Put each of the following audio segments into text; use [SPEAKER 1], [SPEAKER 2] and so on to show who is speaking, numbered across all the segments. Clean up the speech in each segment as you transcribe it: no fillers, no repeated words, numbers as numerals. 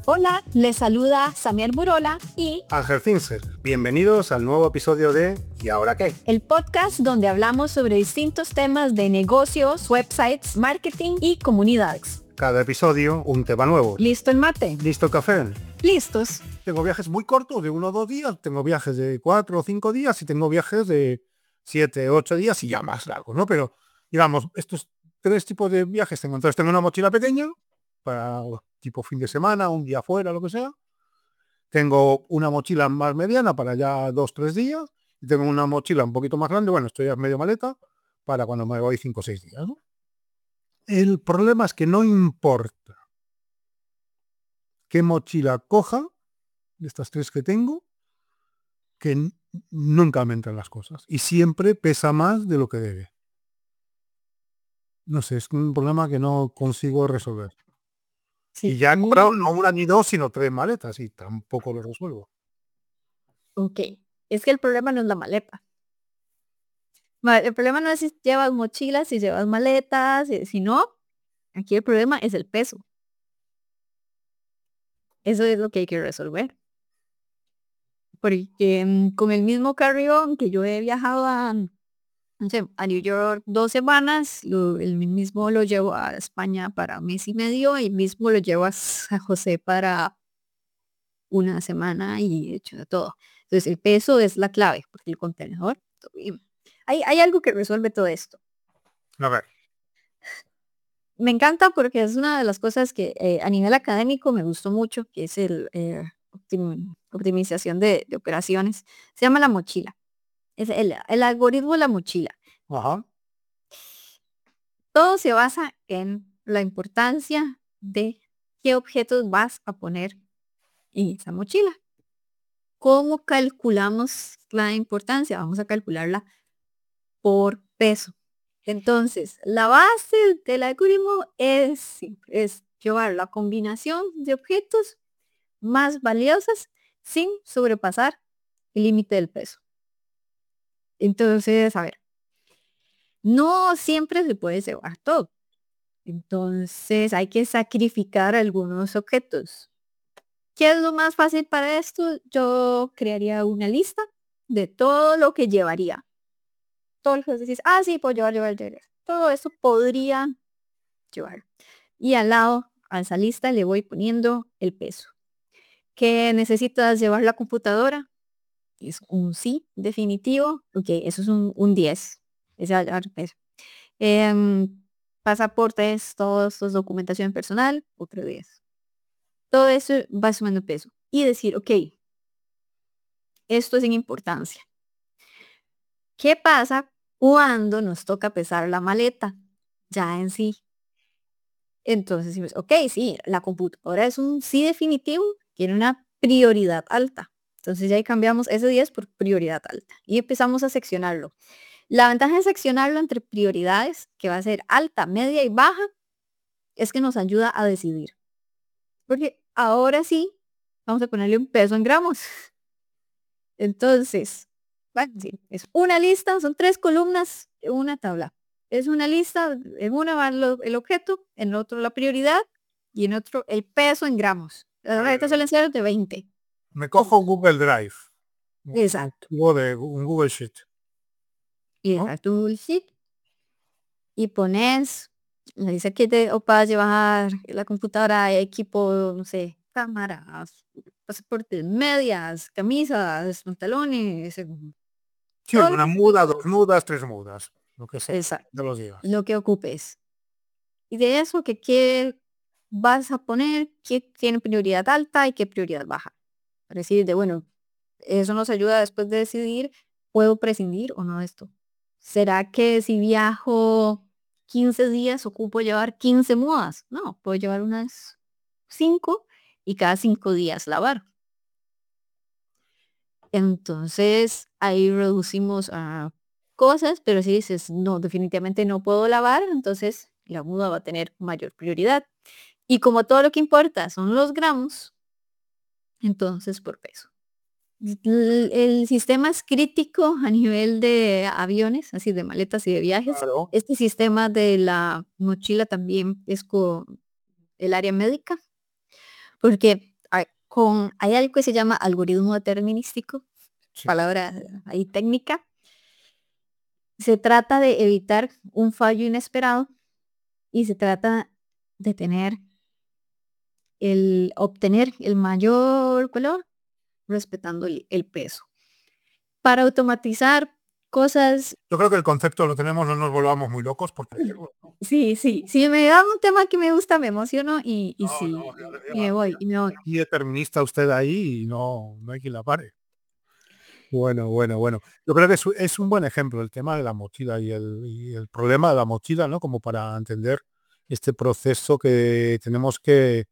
[SPEAKER 1] Hola, les saluda Samier Burola y
[SPEAKER 2] Ángel Finzer. Bienvenidos al nuevo episodio de ¿Y ahora qué?
[SPEAKER 1] El podcast donde hablamos sobre distintos temas de negocios, websites, marketing y comunidades.
[SPEAKER 2] Cada episodio un tema nuevo.
[SPEAKER 1] ¿Listo el mate?
[SPEAKER 2] ¿Listo el café?
[SPEAKER 1] Listos.
[SPEAKER 2] Tengo viajes muy cortos de 1 o 2 días, tengo viajes de 4 o 5 días y tengo viajes de 7, 8 días y ya más largos, ¿no? Pero, digamos, estos 3 tipos de viajes tengo. Entonces tengo una mochila pequeña para tipo fin de semana, un día fuera, lo que sea. Tengo una mochila más mediana para ya 2, 3 días. Y tengo una mochila un poquito más grande, bueno, esto ya es medio maleta, para cuando me voy 5 o 6 días, ¿no? El problema es que no importa qué mochila coja, de estas 3 que tengo, que nunca me entran las cosas. Y siempre pesa más de lo que debe. No sé, es un problema que no consigo resolver.
[SPEAKER 1] Sí.
[SPEAKER 2] Y ya he comprado no una ni 2, sino 3 maletas y tampoco lo resuelvo.
[SPEAKER 1] Ok. Es que el problema no es la maleta. El problema no es si llevas mochilas, si llevas maletas, si no, aquí el problema es el peso. Eso es lo que hay que resolver. Porque con el mismo carry-on que yo he viajado no sé, a New York 2 semanas, el mismo lo llevo a España para 1 mes y medio y mismo lo llevo a San José para 1 semana y he hecho de todo. Entonces el peso es la clave, porque el contenedor, y hay algo que resuelve todo esto.
[SPEAKER 2] A ver.
[SPEAKER 1] Me encanta porque es una de las cosas que a nivel académico me gustó mucho, que es el optimización de operaciones. Se llama la mochila. Es el algoritmo de la mochila.
[SPEAKER 2] Ajá.
[SPEAKER 1] Todo se basa en la importancia de qué objetos vas a poner en esa mochila. ¿Cómo calculamos la importancia? Vamos a calcularla por peso. Entonces, la base del algoritmo es simple, es llevar la combinación de objetos más valiosas sin sobrepasar el límite del peso. Entonces, a ver, no siempre se puede llevar todo. Entonces hay que sacrificar algunos objetos. ¿Qué es lo más fácil para esto? Yo crearía una lista de todo lo que llevaría. Todo lo que decís, sí, puedo llevar. Todo eso podría llevar. Y al lado, a esa lista le voy poniendo el peso. ¿Qué necesitas llevar la computadora? Es un sí definitivo. Ok, eso es un 10. Peso. Pasaportes, todos los documentación personal, otro 10. Todo eso va sumando peso. Y decir, ok, esto es sin importancia. ¿Qué pasa cuando nos toca pesar la maleta? Ya en sí. Entonces, ok, sí, la computadora es un sí definitivo, tiene una prioridad alta. Entonces ya ahí cambiamos ese 10 por prioridad alta. Y empezamos a seccionarlo. La ventaja de seccionarlo entre prioridades, que va a ser alta, media y baja, es que nos ayuda a decidir. Porque ahora sí, vamos a ponerle un peso en gramos. Entonces, bueno, sí, es una lista, son 3 columnas, una tabla. Es una lista, en una va el objeto, en otro la prioridad y en otro el peso en gramos. Las recetas suelen ser de 20.
[SPEAKER 2] Me cojo un Google Drive.
[SPEAKER 1] Exacto.
[SPEAKER 2] Un Google Sheet. ¿No?
[SPEAKER 1] Exacto, un sheet. Y pones, le dice que te ocupas llevar la computadora, equipo, no sé, cámaras, pasaportes, medias, camisas, pantalones,
[SPEAKER 2] Sí,
[SPEAKER 1] todo lo
[SPEAKER 2] una
[SPEAKER 1] que,
[SPEAKER 2] muda, 2 mudas, 3 mudas. Lo que sea.
[SPEAKER 1] exacto,
[SPEAKER 2] De los días.
[SPEAKER 1] lo que ocupes. Y de eso, que qué vas a poner, qué tiene prioridad alta y qué prioridad baja. Para decir de, bueno, eso nos ayuda después de decidir, ¿puedo prescindir o no de esto? ¿Será que si viajo 15 días ocupo llevar 15 mudas? No, puedo llevar unas 5 y cada 5 días lavar. Entonces ahí reducimos a cosas, pero si dices, no, definitivamente no puedo lavar, entonces la muda va a tener mayor prioridad. Y como todo lo que importa son los gramos, entonces por peso. El sistema es crítico a nivel de aviones, así de maletas y de viajes.
[SPEAKER 2] Claro.
[SPEAKER 1] Este sistema de la mochila también es con el área médica, porque hay algo que se llama algoritmo determinístico,
[SPEAKER 2] Sí.
[SPEAKER 1] palabra ahí técnica. Se trata de evitar un fallo inesperado y se trata de obtener el mayor valor respetando el peso. Para automatizar cosas,
[SPEAKER 2] Yo creo que el concepto lo tenemos, no nos volvamos muy locos porque
[SPEAKER 1] sí, sí, si me da un tema que me gusta, me emociono y
[SPEAKER 2] no,
[SPEAKER 1] sí,
[SPEAKER 2] no,
[SPEAKER 1] y me voy, y me voy.
[SPEAKER 2] y determinista usted ahí y no hay quien la pare. Bueno, bueno, bueno. Yo creo que es un buen ejemplo el tema de la mochila y el problema de la mochila, ¿no? Como para entender este proceso que tenemos que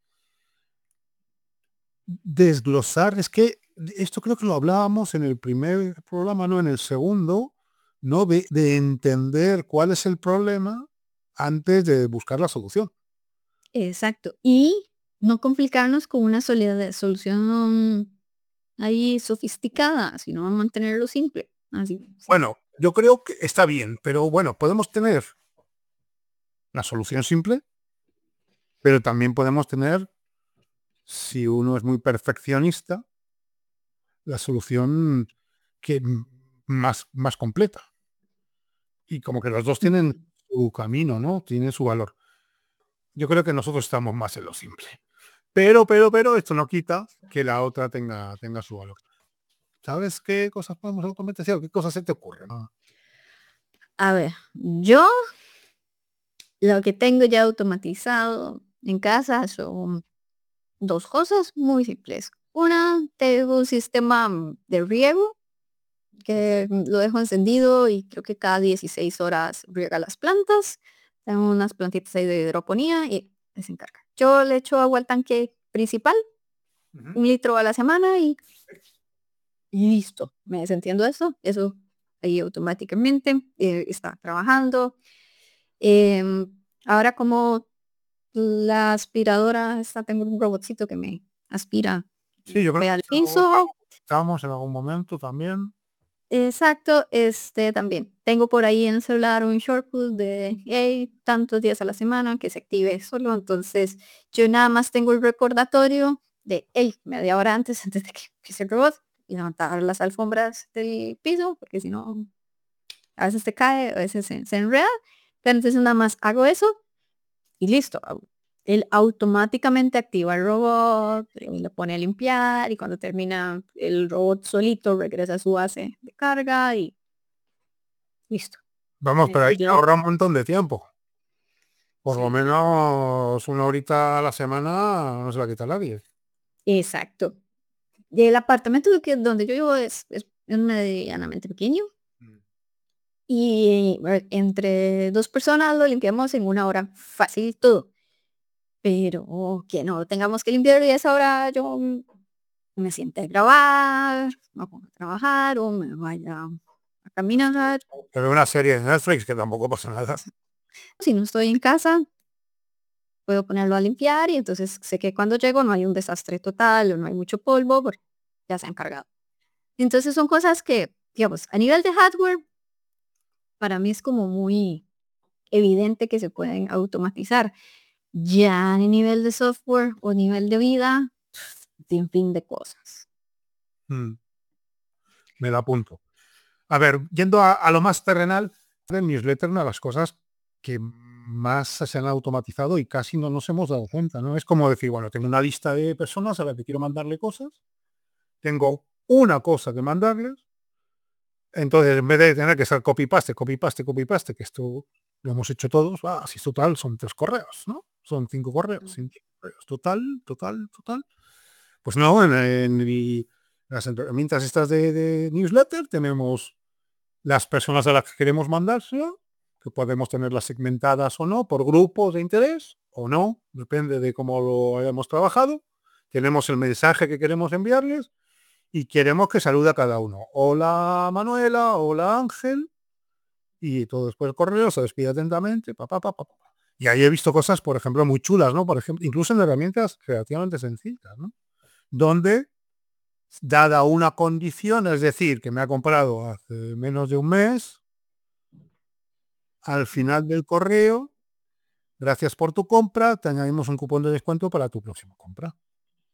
[SPEAKER 2] desglosar. Es que esto creo que lo hablábamos en el primer programa, no en el segundo, ¿no? De entender cuál es el problema antes de buscar la solución.
[SPEAKER 1] Exacto. Y no complicarnos con una solución ahí sofisticada, sino mantenerlo simple. Así, sí.
[SPEAKER 2] Bueno, yo creo que está bien, pero bueno, podemos tener la solución simple, pero también podemos tener, si uno es muy perfeccionista, la solución que más completa. Y como que los dos tienen su camino, ¿no? Tienen su valor. Yo creo que nosotros estamos más en lo simple. Pero, esto no quita que la otra tenga su valor. ¿Sabes qué cosas podemos automatizar? ¿Qué cosas se te ocurren?
[SPEAKER 1] A ver, yo lo que tengo ya automatizado en casa son dos cosas muy simples. Una, tengo un sistema de riego que lo dejo encendido y creo que cada 16 horas riega las plantas. Tengo unas plantitas ahí de hidroponía y se encarga. Yo le echo agua al tanque principal,
[SPEAKER 2] Ujú.
[SPEAKER 1] 1 litro a la semana y listo. Me desentiendo eso ahí automáticamente está trabajando. Ahora como la aspiradora, tengo un robotcito que me aspira
[SPEAKER 2] Sí, yo creo
[SPEAKER 1] ve
[SPEAKER 2] que
[SPEAKER 1] al
[SPEAKER 2] es
[SPEAKER 1] piso.
[SPEAKER 2] algo que estamos en algún momento también.
[SPEAKER 1] Exacto, también. Tengo por ahí en el celular un shortcut de, hey, tantos días a la semana que se active solo. Entonces, yo nada más tengo el recordatorio de, hey, media hora antes, antes de que empiece el robot, y levantar las alfombras del piso, porque si no, a veces te cae, a veces se enreda. Pero entonces nada más hago eso y listo. Él automáticamente activa el robot, y lo pone a limpiar y cuando termina el robot solito regresa a su base de carga y listo.
[SPEAKER 2] Vamos, pero ahí te
[SPEAKER 1] Yo,
[SPEAKER 2] ahorra un montón de tiempo. Por lo
[SPEAKER 1] sí,
[SPEAKER 2] menos una horita a la semana no se va a quitar nadie.
[SPEAKER 1] exacto. Y el apartamento donde yo vivo es medianamente pequeño
[SPEAKER 2] Mm.
[SPEAKER 1] y entre dos personas lo limpiamos en 1 hora, fácil todo. Pero que no tengamos que limpiar y a esa hora yo me siente a grabar, me pongo a trabajar o me vaya a caminar.
[SPEAKER 2] Pero una serie de Netflix que tampoco pasa nada.
[SPEAKER 1] Si no estoy en casa, puedo ponerlo a limpiar y entonces sé que cuando llego no hay un desastre total o no hay mucho polvo porque ya se ha encargado. Entonces son cosas que, digamos, a nivel de hardware, para mí es como muy evidente que se pueden automatizar. Ya a nivel de software o nivel de vida, sin fin de cosas.
[SPEAKER 2] Mm, me la apunto. A ver, yendo a lo más terrenal, el newsletter, una de las cosas que más se han automatizado y casi no nos hemos dado cuenta, ¿no? Es como decir, bueno, tengo una lista de personas a las que quiero mandarle cosas, tengo una cosa que mandarles, entonces en vez de tener que ser copy-paste, copy-paste, copy-paste, que esto lo hemos hecho todos, si es total son 3 correos, ¿no? Son 5 correos, 5 correos, total. Pues no, las herramientas estas de newsletter tenemos las personas a las que queremos mandárselo, que podemos tenerlas segmentadas o no, por grupos de interés o no, depende de cómo lo hayamos trabajado. Tenemos el mensaje que queremos enviarles y queremos que salude a cada uno. Hola Manuela, hola Ángel, y todo después el correo se despide atentamente, pa. Y ahí he visto cosas, por ejemplo, muy chulas, ¿no? Por ejemplo, incluso en herramientas relativamente sencillas, ¿no? Donde, dada una condición, es decir, que me ha comprado hace menos de un mes, al final del correo, gracias por tu compra, te añadimos un cupón de descuento para tu próxima compra.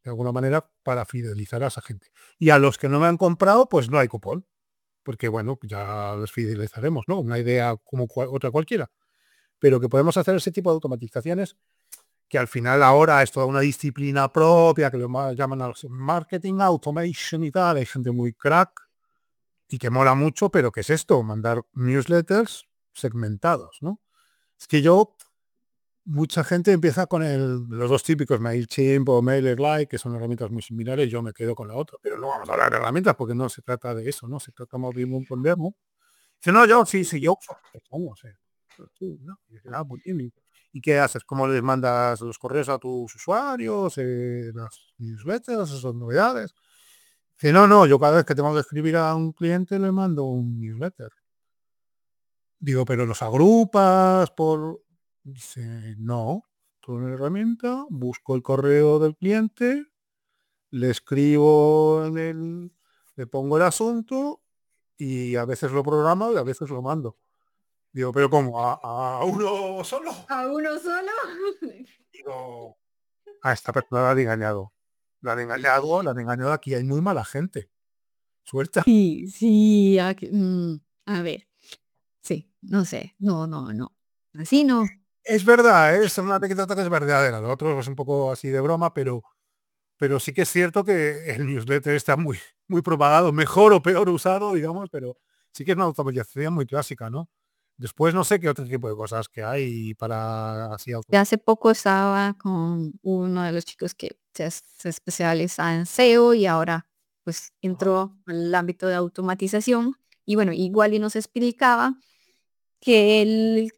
[SPEAKER 2] de alguna manera, para fidelizar a esa gente. Y a los que no me han comprado, pues no hay cupón, porque bueno, ya les fidelizaremos, ¿no? Una idea como otra cualquiera. Pero que podemos hacer ese tipo de automatizaciones que al final ahora es toda una disciplina propia, que lo llaman al marketing automation y tal, hay gente muy crack y que mola mucho, pero ¿qué es esto? Mandar newsletters segmentados, ¿no? Es que mucha gente empieza con los dos típicos, MailChimp o MailerLite, que son herramientas muy similares, yo me quedo con la otra, pero no vamos a hablar de herramientas porque no se trata de eso, ¿no? Se trata más bien de un demo. Dice, no, yo sí, yo uso, ¿cómo? O sea, tú, ¿no? Y dice, muy bien. ¿Y qué haces? ¿Cómo les mandas los correos a tus usuarios? Las newsletters, esas novedades. Dice, no, yo cada vez que tengo que escribir a un cliente le mando un newsletter. Digo, pero los agrupas por... Dice, no, con una herramienta, busco el correo del cliente, le escribo le pongo el asunto y a veces lo programo y a veces lo mando. Digo, pero ¿cómo? ¿A uno solo?
[SPEAKER 1] ¿A uno solo?
[SPEAKER 2] Digo, a esta persona la han engañado. La han engañado aquí. Hay muy mala gente. Suelta.
[SPEAKER 1] Sí, sí, a ver, sí, no sé, no, así no.
[SPEAKER 2] Es verdad, es una anécdota que es verdadera. Lo otro es un poco así de broma, pero sí que es cierto que el newsletter está muy propagado, mejor o peor usado, digamos, pero sí que es una automatización muy clásica, ¿no? Después no sé qué otro tipo de cosas que hay para así
[SPEAKER 1] Ya hace poco estaba con uno de los chicos que se especializa en SEO y ahora pues entró al ámbito de automatización y bueno, igual y nos explicaba que él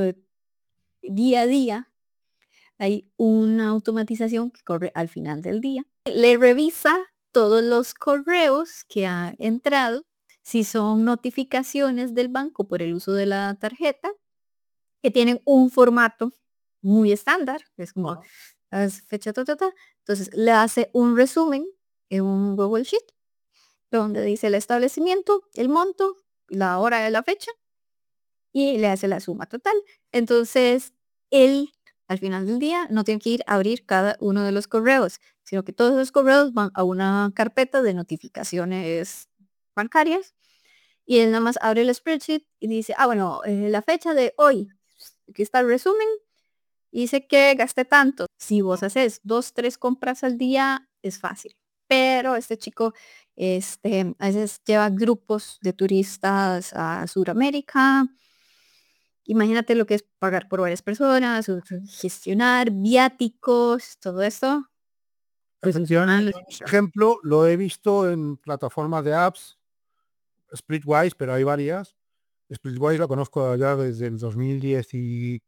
[SPEAKER 1] día a día hay una automatización que corre al final del día. Le revisa todos los correos que ha entrado, si son notificaciones del banco por el uso de la tarjeta, que tienen un formato muy estándar, que es como fecha, Entonces le hace un resumen en un Google Sheet, donde dice el establecimiento, el monto, la hora de la fecha y le hace la suma total. Entonces, él al final del día no tiene que ir a abrir cada uno de los correos, sino que todos los correos van a una carpeta de notificaciones bancarias y él nada más abre el spreadsheet y dice, bueno, la fecha de hoy, aquí está el resumen, y dice que gasté tanto. Si vos haces 2, 3 compras al día, es fácil. Pero este chico, a veces lleva grupos de turistas a Sudamérica. Imagínate lo que es pagar por varias personas, gestionar viáticos, todo esto. Pues al
[SPEAKER 2] Efectivamente,
[SPEAKER 1] final,
[SPEAKER 2] ese ejemplo lo he visto en plataformas de apps, Splitwise, pero hay varias. Splitwise la conozco ya desde el 2017,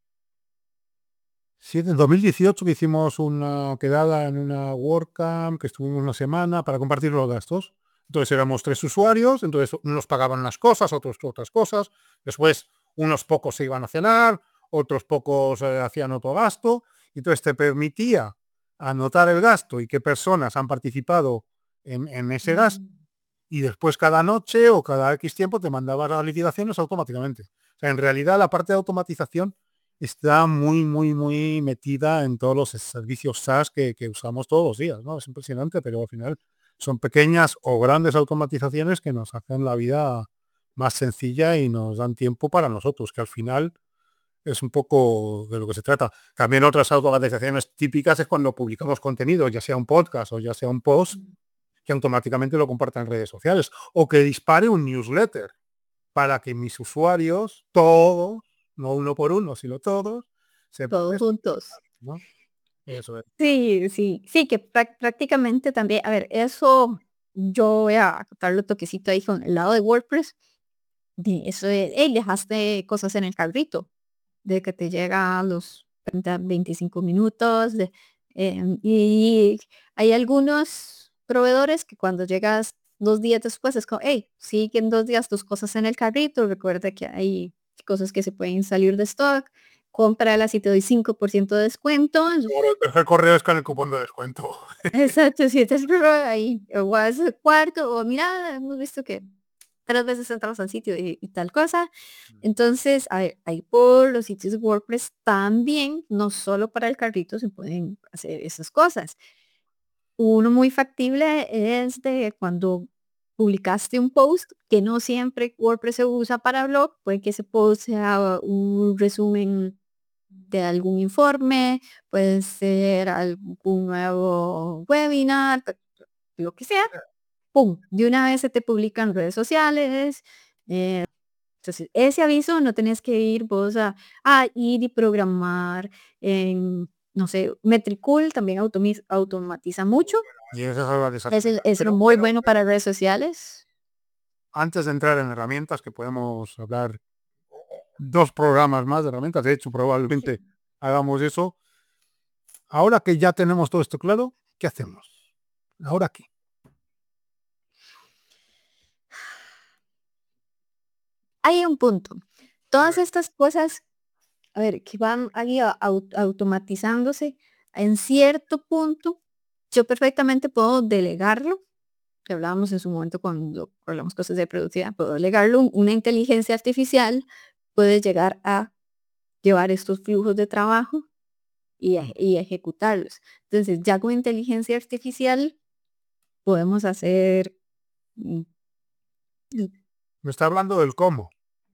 [SPEAKER 2] en 2018 que hicimos una quedada en una WordCamp, que estuvimos una semana para compartir los gastos. Entonces éramos 3 usuarios, entonces unos pagaban unas cosas, otros otras cosas. Después unos pocos se iban a cenar, otros pocos hacían otro gasto. Y entonces te permitía anotar el gasto y qué personas han participado en ese gasto. Y después cada noche o cada X tiempo te mandaba las liquidaciones automáticamente. O sea, en realidad la parte de automatización está muy metida en todos los servicios SaaS que usamos todos los días, ¿no? Es impresionante, pero al final son pequeñas o grandes automatizaciones que nos hacen la vida más sencilla y nos dan tiempo para nosotros, que al final es un poco de lo que se trata. También otras automatizaciones típicas es cuando publicamos contenido, ya sea un podcast o ya sea un post, que automáticamente lo comparta en redes sociales o que dispare un newsletter para que mis usuarios, todos, no uno por uno, sino todos, sepan
[SPEAKER 1] todos
[SPEAKER 2] esto,
[SPEAKER 1] juntos.
[SPEAKER 2] ¿no? Eso es.
[SPEAKER 1] Sí, sí, sí, que prácticamente también, a ver, eso yo voy a acotarlo toquecito ahí con el lado de WordPress, de eso de, hey, dejaste cosas en el carrito, de que te llega a los 30, 25 minutos, y hay algunos proveedores que cuando llegas 2 días después es como, hey, siguen 2 días tus cosas en el carrito, recuerda que hay cosas que se pueden salir de stock, cómpralas y te doy 5% de descuento.
[SPEAKER 2] Ahora, el tercer correo es con el cupón de descuento.
[SPEAKER 1] Exacto, si estás ahí, o vas al cuarto, o mira, hemos visto que 3 veces entramos al sitio y tal cosa. Entonces, a ver, ahí por los sitios de WordPress también, no solo para el carrito se pueden hacer esas cosas. Uno muy factible es de cuando publicaste un post, que no siempre WordPress se usa para blog, puede que ese post sea un resumen de algún informe, puede ser algún nuevo webinar, lo que sea, ¡pum! De una vez se te publica en redes sociales. Entonces, ese aviso no tenés que ir vos a ir y programar en, no sé, Metricool también automatiza mucho.
[SPEAKER 2] Y eso es algo de
[SPEAKER 1] Es muy bueno para redes sociales.
[SPEAKER 2] antes de entrar en herramientas, que podemos hablar 2 programas más de herramientas, de hecho probablemente hagamos eso. Ahora que ya tenemos todo esto claro, ¿qué hacemos? ¿Ahora qué?
[SPEAKER 1] Hay un punto. Todas estas cosas, a ver, que van ahí automatizándose, en cierto punto, yo perfectamente puedo delegarlo, que hablábamos en su momento cuando hablamos cosas de productividad, puedo delegarlo, una inteligencia artificial puede llegar a llevar estos flujos de trabajo y ejecutarlos. Entonces, ya con inteligencia artificial podemos hacer, mm,
[SPEAKER 2] Me está hablando del cómo.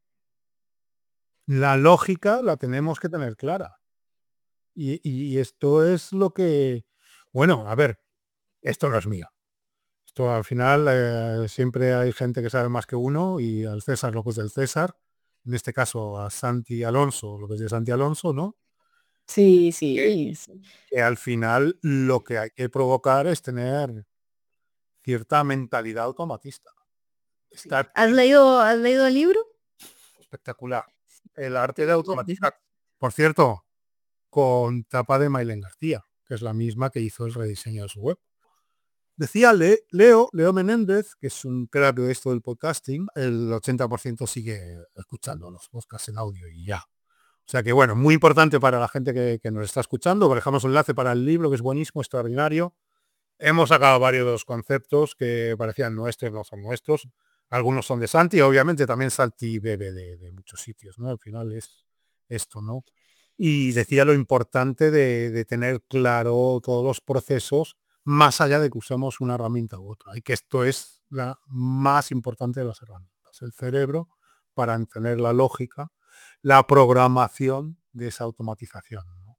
[SPEAKER 2] La lógica la tenemos que tener clara. Y esto es lo que, bueno, a ver, esto no es mío. Esto al final siempre hay gente que sabe más que uno y al César lo que es del César. En este caso a Santi Alonso, lo que es de Santi Alonso, ¿no?
[SPEAKER 1] sí,
[SPEAKER 2] Que,
[SPEAKER 1] sí, sí.
[SPEAKER 2] que al final lo que hay que provocar es tener cierta mentalidad automatista. Está
[SPEAKER 1] Has leído el libro?
[SPEAKER 2] espectacular. El arte de
[SPEAKER 1] Oh,
[SPEAKER 2] automatizar. Por cierto, con tapa de Mailen García, que es la misma que hizo el rediseño de su web. Decía Leo Menéndez, que es un crack de esto del podcasting, el 80% sigue escuchando los podcasts en audio y ya. O sea que bueno, muy importante para la gente que nos está escuchando. Dejamos un enlace para el libro, que es buenísimo, extraordinario. Hemos sacado varios conceptos que parecían nuestros, no son nuestros. Algunos son de Santi, obviamente también Santi bebe de muchos sitios, ¿no? Al final es esto, ¿no? Y decía lo importante de tener claro todos los procesos más allá de que usemos una herramienta u otra. Y que esto es la más importante de las herramientas. El cerebro para entender la lógica, la programación de esa automatización, ¿no?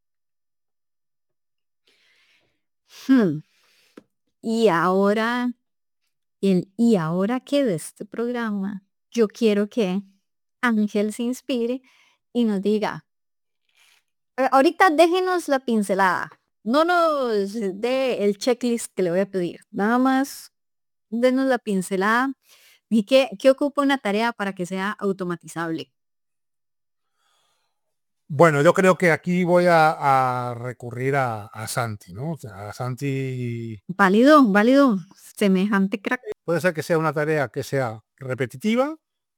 [SPEAKER 1] hmm. Y ahora, y ahora que de este programa, yo quiero que Ángel se inspire y nos diga, ahorita déjenos la pincelada, no nos dé el checklist que le voy a pedir, nada más denos la pincelada y qué ocupa una tarea para que sea automatizable.
[SPEAKER 2] Bueno, yo creo que aquí voy a recurrir a Santi, ¿no? O sea, a Santi
[SPEAKER 1] Válido, válido, semejante crack.
[SPEAKER 2] puede ser que sea una tarea que sea repetitiva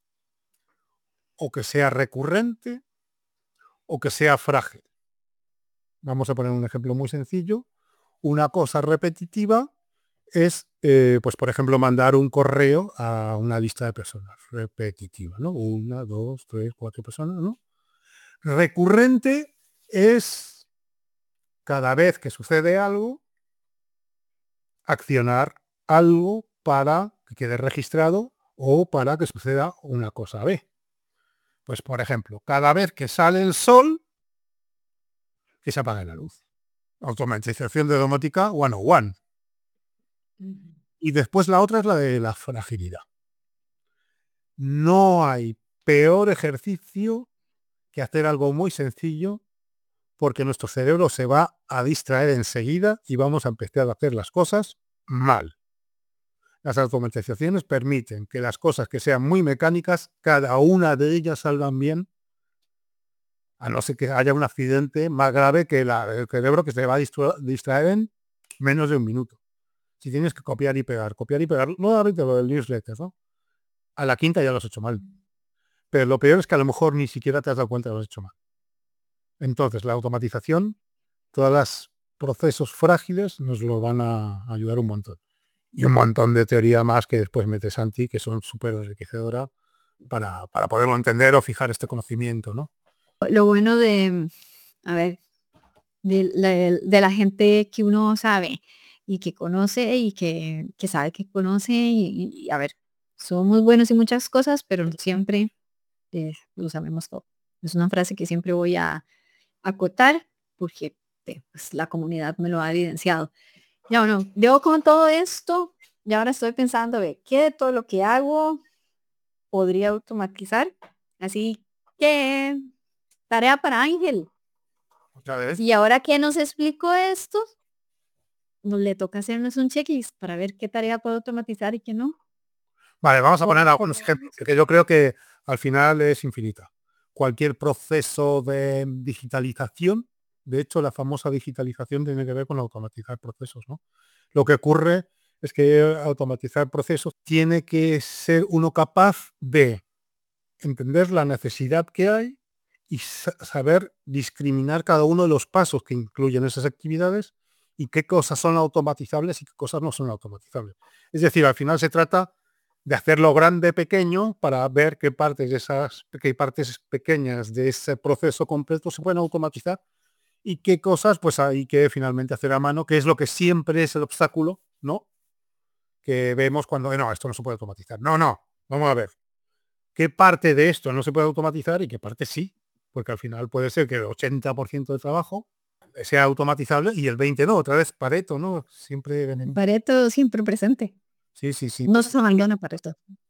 [SPEAKER 2] o que sea recurrente o que sea frágil. Vamos a poner un ejemplo muy sencillo. Una cosa repetitiva es, pues por ejemplo, mandar un correo a una lista de personas repetitiva, ¿no? Una, dos, tres, cuatro personas, ¿no? Recurrente es cada vez que sucede algo, accionar algo para que quede registrado o para que suceda una cosa B. Pues por ejemplo, cada vez que sale el sol, que se apague la luz. Automatización de domótica 101. Y después la otra es la de la fragilidad. No hay peor ejercicio que hacer algo muy sencillo porque nuestro cerebro se va a distraer enseguida y vamos a empezar a hacer las cosas mal. Las automatizaciones permiten que las cosas que sean muy mecánicas, cada una de ellas salgan bien, a no ser que haya un accidente más grave que el cerebro que se va a distraer en menos de un minuto. Si tienes que copiar y pegar, nuevamente lo del newsletter, ¿no? A la quinta ya lo has hecho mal. Pero lo peor es que a lo mejor ni siquiera te has dado cuenta de que lo has hecho mal. Entonces, la automatización, todos los procesos frágiles nos lo van a ayudar un montón. Y un montón de teoría más que después mete Santi, que son súper enriquecedoras para poderlo entender o fijar este conocimiento, ¿no?
[SPEAKER 1] Lo bueno de, a ver, de la gente que uno sabe y que conoce y que sabe que conoce y a ver, somos buenos en muchas cosas, pero no siempre lo sabemos todo. Es una frase que siempre voy a acotar porque pues, la comunidad me lo ha evidenciado. Ya bueno, yo con todo esto, y ahora estoy pensando, ve, ¿qué de todo lo que hago podría automatizar? Así que, tarea para Ángel.
[SPEAKER 2] Otra vez.
[SPEAKER 1] Y ahora que nos explicó esto, nos le toca hacernos un checklist para ver qué tarea puedo automatizar y qué no.
[SPEAKER 2] Vale, vamos a
[SPEAKER 1] O-
[SPEAKER 2] poner algunos ejemplos, que yo creo que al final es infinita. Cualquier proceso de digitalización, de hecho, la famosa digitalización tiene que ver con automatizar procesos, ¿no? Lo que ocurre es que automatizar procesos tiene que ser uno capaz de entender la necesidad que hay y saber discriminar cada uno de los pasos que incluyen esas actividades y qué cosas son automatizables y qué cosas no son automatizables. Es decir, al final se trata de hacerlo grande pequeño para ver qué partes pequeñas de ese proceso completo se pueden automatizar y qué cosas pues hay que finalmente hacer a mano, que es lo que siempre es el obstáculo, ¿no? Que vemos cuando no, esto no se puede automatizar. No, no, vamos a ver qué parte de esto no se puede automatizar y qué parte sí, porque al final puede ser que el 80% del trabajo sea automatizable y el 20 no, otra vez Pareto, ¿no? Siempre
[SPEAKER 1] Pareto siempre presente.
[SPEAKER 2] sí, sí, sí.
[SPEAKER 1] No se abandona Pareto.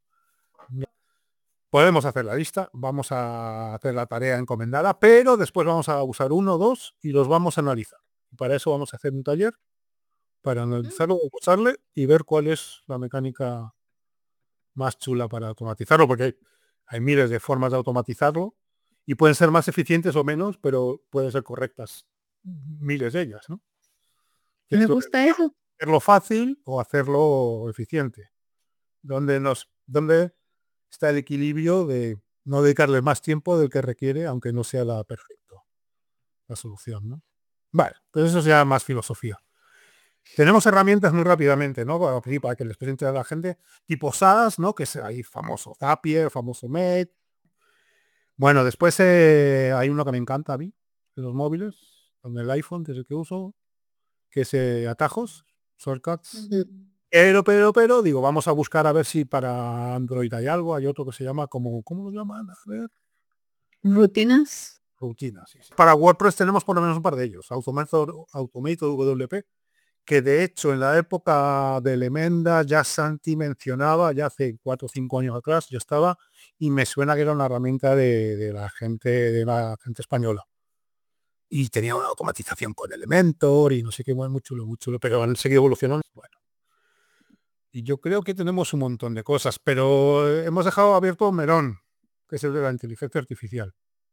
[SPEAKER 2] Podemos hacer la lista, vamos a hacer la tarea encomendada, pero después vamos a usar uno o dos y los vamos a analizar. Para eso vamos a hacer un taller para analizarlo, usarle y ver cuál es la mecánica más chula para automatizarlo, porque hay miles de formas de automatizarlo y pueden ser más eficientes o menos, pero pueden ser correctas miles de ellas, ¿no?
[SPEAKER 1] Me
[SPEAKER 2] Es lo de
[SPEAKER 1] gusta eso.
[SPEAKER 2] hacerlo fácil o hacerlo eficiente. Donde está el equilibrio de no dedicarle más tiempo del que requiere, aunque no sea la perfecta la solución, ¿no? Vale, pues eso ya más filosofía. Tenemos herramientas muy rápidamente, ¿no? Para que les presente a la gente, tipo SaaS, ¿no? Que es ahí famoso Zapier, famoso Mate. Bueno, después hay uno que me encanta a mí, de los móviles, con el iPhone, desde que uso, que es atajos, shortcuts.
[SPEAKER 1] Ujú.
[SPEAKER 2] Pero, digo, vamos a buscar a ver si para Android hay algo, hay otro que se llama como, ¿cómo lo llaman? A ver,
[SPEAKER 1] Rutinas.
[SPEAKER 2] rutinas. Sí, sí. Para WordPress tenemos por lo menos un par de ellos, Automator WP, que de hecho en la época de Elemenda ya Santi mencionaba, ya hace 4 o 5 años atrás, yo estaba, y me suena que era una herramienta de la gente española. Y tenía una automatización con Elementor y no sé qué, bueno, muy chulo, pero han seguido evolucionando. Bueno, y yo creo que tenemos un montón de cosas, pero hemos dejado abierto Melón, que es el de la inteligencia artificial.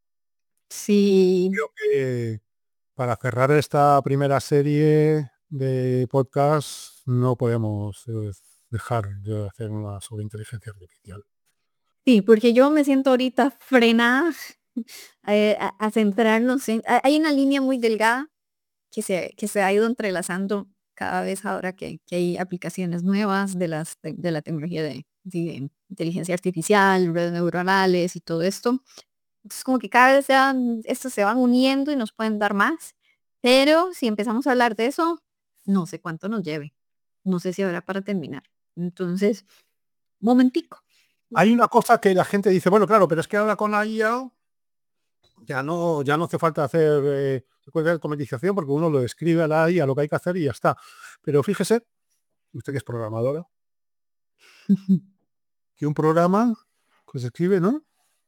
[SPEAKER 1] Sí,
[SPEAKER 2] Creo que para cerrar esta primera serie de podcast no podemos dejar de hacer una sobre inteligencia artificial.
[SPEAKER 1] sí, porque yo me siento ahorita frenada a centrarnos en... Hay una línea muy delgada que se ha ido entrelazando cada vez ahora que hay aplicaciones nuevas de la tecnología de inteligencia artificial, redes neuronales y todo esto. Entonces como que cada vez estos se van uniendo y nos pueden dar más. Pero si empezamos a hablar de eso, no sé cuánto nos lleve. No sé si habrá para terminar. Entonces, momentico.
[SPEAKER 2] Hay una cosa que la gente dice, bueno, claro, pero es que ahora con la IA ya no hace falta hacer secuencia de automatización porque uno lo escribe a la IA lo que hay que hacer y ya está. Pero fíjese, usted que es programadora, que un programa que se escribe, ¿no?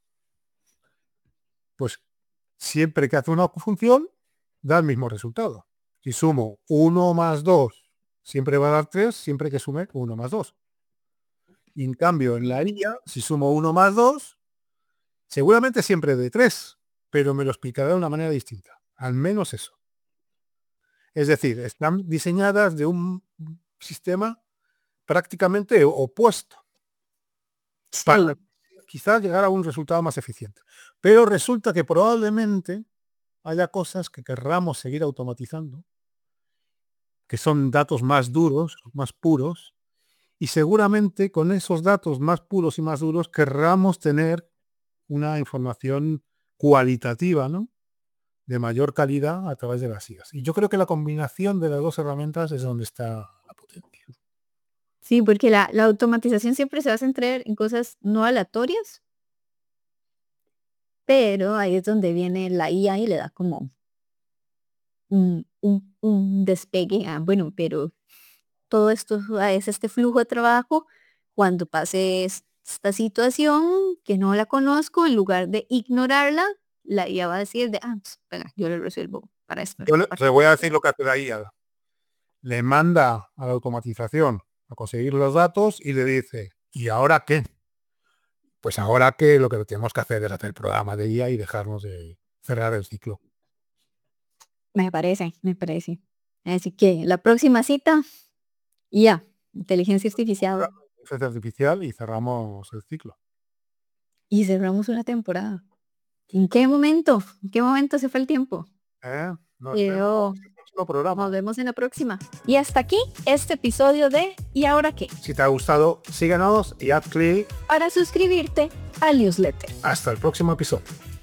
[SPEAKER 2] Pues siempre que hace una función, da el mismo resultado. Si sumo uno más 2 siempre va a dar 3 siempre que sume uno más 2. Y en cambio, en la IA, si sumo uno más 2 seguramente siempre de 3 pero me lo explicará de una manera distinta. Al menos eso. Es decir, están diseñadas de un sistema prácticamente opuesto para
[SPEAKER 1] Sí.
[SPEAKER 2] quizás llegar a un resultado más eficiente. Pero resulta que probablemente haya cosas que querramos seguir automatizando, que son datos más duros, más puros, y seguramente con esos datos más puros y más duros querramos tener una información cualitativa, ¿no? de mayor calidad a través de las IAs. Y yo creo que la combinación de las dos herramientas es donde está la potencia.
[SPEAKER 1] Sí, porque la automatización siempre se va a centrar en cosas no aleatorias, pero ahí es donde viene la IA y le da como un despegue. Bueno, pero todo esto es este flujo de trabajo. Cuando pase esta situación que no la conozco, en lugar de ignorarla, la IA va a decir espera, yo lo resuelvo para esto.
[SPEAKER 2] Yo le voy a decir lo que hace la IA. Le manda a la automatización a conseguir los datos y le dice, ¿y ahora qué? Pues ahora que lo que tenemos que hacer es hacer el programa de IA y dejarnos de cerrar el ciclo.
[SPEAKER 1] Me parece, me parece. Así que la próxima cita, IA, inteligencia artificial,
[SPEAKER 2] Inteligencia artificial y cerramos el ciclo.
[SPEAKER 1] y cerramos una temporada. ¿En qué momento? ¿En qué momento se fue el tiempo?
[SPEAKER 2] Nos
[SPEAKER 1] Pero
[SPEAKER 2] vemos en el próximo programa.
[SPEAKER 1] nos vemos en la próxima. Y hasta aquí este episodio de ¿Y ahora qué?
[SPEAKER 2] Si te ha gustado, síguenos y haz clic.
[SPEAKER 1] Para suscribirte al newsletter.
[SPEAKER 2] Hasta el próximo episodio.